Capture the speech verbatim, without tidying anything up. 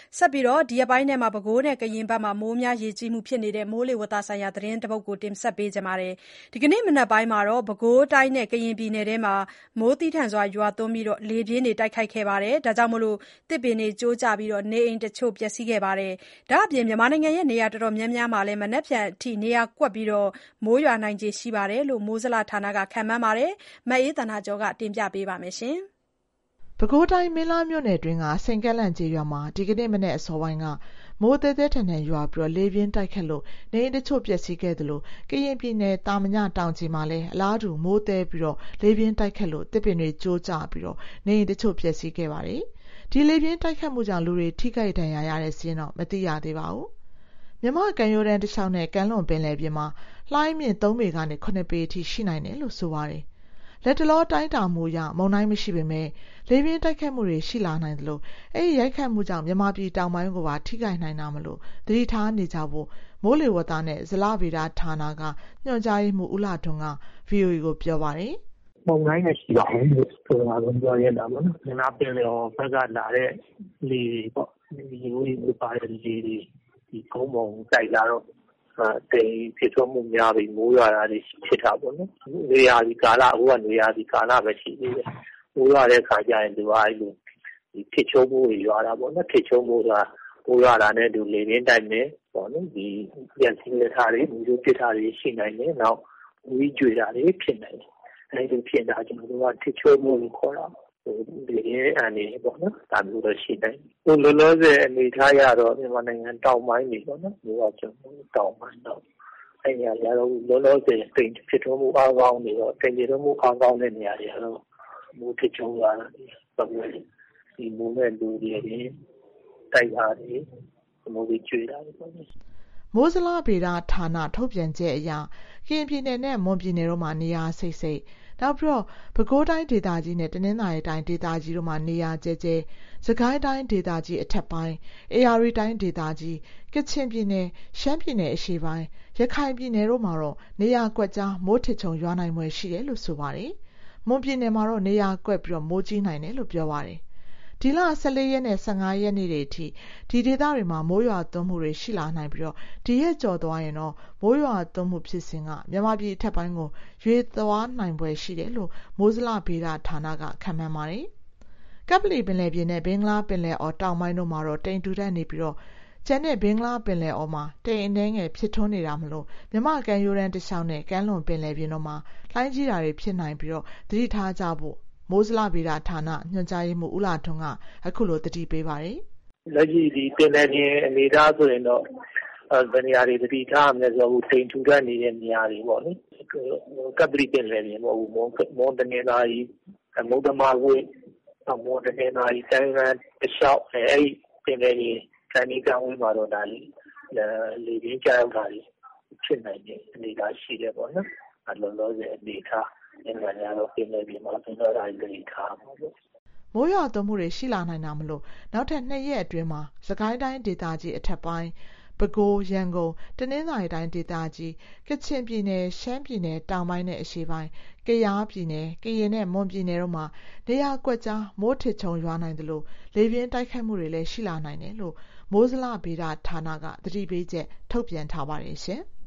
ဆက်ပြီးတော့ဒီရက်ပိုင်းထဲမှာပဲခူးနဲ့ကရင်ဘက်မှာမိုးများရေကြီးမှုဖြစ်နေတဲ့မိုးလေဝသဆိုင်ရာသတင်းတစ်ပုဒ်ကိုတင်ဆက်ပေးကြပါမယ်။ဒီကနေ့မနက်ပိုင်းမှာတော့ပဲခူးတိုင်းနဲ့ကရင်ပြည်နယ်ထဲမှာမိုးသည်းထန်စွာရွာသွန်းပြီးလေပြင်းတွေတိုက်ခတ်ခဲ့ပါတယ်။ဒါကြောင့်သစ်ပင်တွေကျိုးကျပြီးနေအိမ်တချို့ပျက်စီးခဲ့ပါတယ်။ဒါ့အပြင်မြန်မာနိုင်ငံရဲ့နေရာတော်တော်များများမှာလည်းမနက်ဖြန်အထိနေရာကွက်ပြီးမိုးရွာနိုင်ခြေရှိတယ်လို့မိုးဇလဌာနကခန့်မှန်းပါတယ်။မအေးသန္တာကျော်ကတင်ပြပေးပါမယ်။ပဲခူးတိုင်းမင်းလားမြို့နယ်တွင်းကစိန်ကက်လန့်ကျေးရွာမှာဒီကနေ့မနက်အစောပိုင်းကမိုးသည်းသည်းထန်ထန်ရွာပြီးလေပြင်းတိုက်ခတ်လို့နေအိမ်တချို့ပျက်စီးခဲ့သလိုကရင်ပြည်နယ်တာမညတောင်ခြေမှာလည်းအလားတူမိုးသည်းပြီးလေပြင်းတိုက်ခတ်လို့သစ်ပင်တွေကျိုးကျပြီးနေအိမ်တချို့ပျက်စီးခဲ့ပါတယ်။ဒီလေပြင်းတိုက်ခတ်မှုကြောင့်လူတွေထိခိုက်ဒဏ်ရာရတဲ့စာရင်းတော့မသိရသေးပါဘူး။မြန်မာ့ကမ်းရိုးတန်းတစ်လျှောက်နဲ့ကမ်းလွန်ပင်လယ်ပြင်မှာလှိုင်းမြင့်သုံးပေကနေခုနှစ်ပေအထိရှိနိုင်တယ်လို့ဆိုပါတယ်။လက်တလောတိုင်းတာမှုရမုန်တိုင်းမရှိပေမဲ့လေပြင်းတိုက်ခတ်မှုတွေရှိလာနိုင်တယ်လို့အဲဒီရိုက်ခတ်မှုကြောင့်မြန်မာပြည်တောင်ပိုင်းကိုပါထိခိုက်နိုင်တာမလို့သတိထားနေကြဖို့မိုးလေဝသနဲ့ဇလဗေဒဌာနကညွှန်ကြားရေးမှူးဦးလာထွန်းက ဗီအိုအေ ကိုပြောပါတယ်။“မုန်တိုင်းမရှိပါဘူးလို့ဆိုတာကိုပြောရတာပေါ့နော်။မြန်မာပင်လယ်အော်ဘက်ကလာတဲ့လေတွေပေါ့။ရေဝေးပါတဲ့လေတွေဒီကုန်းပေါ်တိုက်လာတော့တိမ်ဖြစ်ထွန်းမှုများပြီးမိုးရွာတာတွေဖြစ်တာပေါ့နော်။နေရာဒီကာလအခုကနေရာဒီကာလပဲရှိသေးတယ်။မိုးရွာတဲ့အခါကျရင်သူကအဲ့လိုဒီဖြစ်ချုံမှုတွေရွာတာပေါ့နော်ဖြစ်ချုံမှုကမိုးရွာတာနဲ့သူလေပြင်းတိုက်နေပေါ့နော်ဒီပြန်စီလက်ထားတွေမျိုးပြစ်ထားတွေရှိနိုင်တယ်နောက်ဝီးကြွေတာတွေဖြစ်နိုင်တယ်အဲ့ဒီဖြစ်တာကျွန်တော်တို့ကဖြစ်ချုံမှုကိုခေါ်တာဟိုဒီရဲ့အနေပေါ့နော်ဒါမျိုးတော့ရှိနိုင်ဟိုလောလောဆယ်အနေထားရတော့မြန်မာနိုင်ငံတောင်ပိုင်းတွေပေါ့နော်မျိုးကကျွန်တော်တောင်ပိုင်းတော့အဲ့ဒီရတော့လောလောဆယ်တိမ်ဖြစ်ထွန်းမှုအားကောင်းနေတော့တိမ်ဖြစ်ထွန်းမှုအားကောင်းတဲ့နေရာတွေကတော့မိုးဖြစ်ချုံလာတာပတ်ဝန်းကျင်ဒီမိုးနဲ့လူတွေတိုက်တာတွေမိုးကြီးကျွေးတာပေါ့နော်မိုးဇလဗေဒဌာနထုတ်ပြန်ချက်အရကရင်ပြည်နယ်နဲ့မွန်ပြည်နယ်တို့မှာနေရာစိတ်စိတ်နောက်ပြီးတော့ပဲခူးတိုင်းဒေသကြီးနဲ့တနင်္သာရီတိုင်းဒေသကြီးတို့မှာနေရာကျဲကျဲစကိုင်းတိုင်းဒေသကြီးအထက်ပိုင်းအေရရီတိုင်းဒေသကြီးကချင်ပြည်နယ်ရှမ်းပြည်နယ်အရှေ့ပိုင်းရခိုင်ပြည်နယ်တို့မှာတော့နေရာကွက်ကြားမိုးထစ်ချုံရွာနိုင်ွယ်ရှိတယ်လို့ဆိုပါတယ်။မွန်ပြည်နယ်မှာတော့နေရာကွက်ပြီးတော့မိုးကြီးနိုင်တယ်လို့ပြောပါတယ်။ဒီလဆယ်လေးရက်နဲ့ဆယ်ငါးရက်နေ့တွေအထိဒီဒေသတွေမှာမိုးရွာသွန်းမှုတွေရှိလာနိုင်ပြီးတော့ဒီရက်ကျော်သွားရင်တော့မိုးရွာသွန်းမှုဖြစ်စဉ်ကမြန်မာပြည်အထက်ပိုင်းကိုရွေသွားနိုင်ပွဲရှိတယ်လို့မိုးဇလဗေဒဌာနကခန့်မှန်းပါတယ်။ကပ္ပလီပင်လယ်ပြင်နဲ့ဘင်္ဂလားပင်လယ်အော်တောင်ပိုင်းတို့မှာတော့တိမ်ထူထပ်နေပြီးတော့ကျန်တဲ့ဘင်္ဂလားပင်လယ်အော်မှာတိမ်အနှဲငယ်ဖြစ်ထွန်းနေတာမလို့မြန်မာကမ်းရိုးတန်းတစ်လျှောက်နဲ့ကမ်းလွန်ပင်လယ်ပြင်တို့မှာလှိုင်းကြီးတာတွေဖြစ်နိုင်ပြီးတော့သတိထားကြဖို့မိုးဇလဗေဒဌာနညွှန်ကြားရေးမှူးဦးလာထွန်းကအခုလိုတတိပေးပါတယ်။လက်ရှိဒီပင်လယ်ပြင်အနေထားဆိုရင်တော့ဗနေရာတွေတတိထားမယ်ဆိုတော့တိမ်ထူထပ်နေတဲ့နေရာတွေပေါ့လေ။ကပ္ပလီပင်လယ်ပြင်ပေါ့မွန်မွန်တနေသာရီမုဒ္ဓမာဝေးမွန်တနေသာရီတိုင်းရန်တလျှောက်အဲ့ဒီပင်လယ်ပြင်တိုင်းကံဝေးမှာတော့ဒါလေးလေပြင်းကြောက်တာတွေဖြစ်နိုင်တဲ့အနေအထားရှိတယ်ပေါ့နော်။အလုံးလုံးရဲ့အနေအထားနိုင်ငံရတော့ပြင်လယ်ပြင်မှာပြင်တော့တာတွေထားပါလို့မိုးရွာသွန်းမှုတွေရှိလာနိုင်တာမလို့နောက်ထပ်နှစ်ရက်အတွင်းမှာစကိုင်းတိုင်းဒေသကြီးအထက်ပိုင်းပဲခူးရန်ကုန်တနင်္သာရီတိုင်းဒေသကြီးကချင်ပြည်နယ်ရှမ်းပြည်နယ်တောင်ပိုင်းနဲ့အရှေ့ပိုင်းကယားပြည်နယ်ကရင်နဲ့မွန်ပြည်နယ်တို့မှာနေရာကွက်ကြားမိုးထစ်ချုံရွာနိုင်တယ်လို့လေပြင်းတိုက်ခတ်မှုတွေလည်းရှိလာနိုင်တယ်လို့မိုးဇလဗေဒဌာနကသတိပေးချက်ထုတ်ပြန်ထားပါတယ်ရှင်။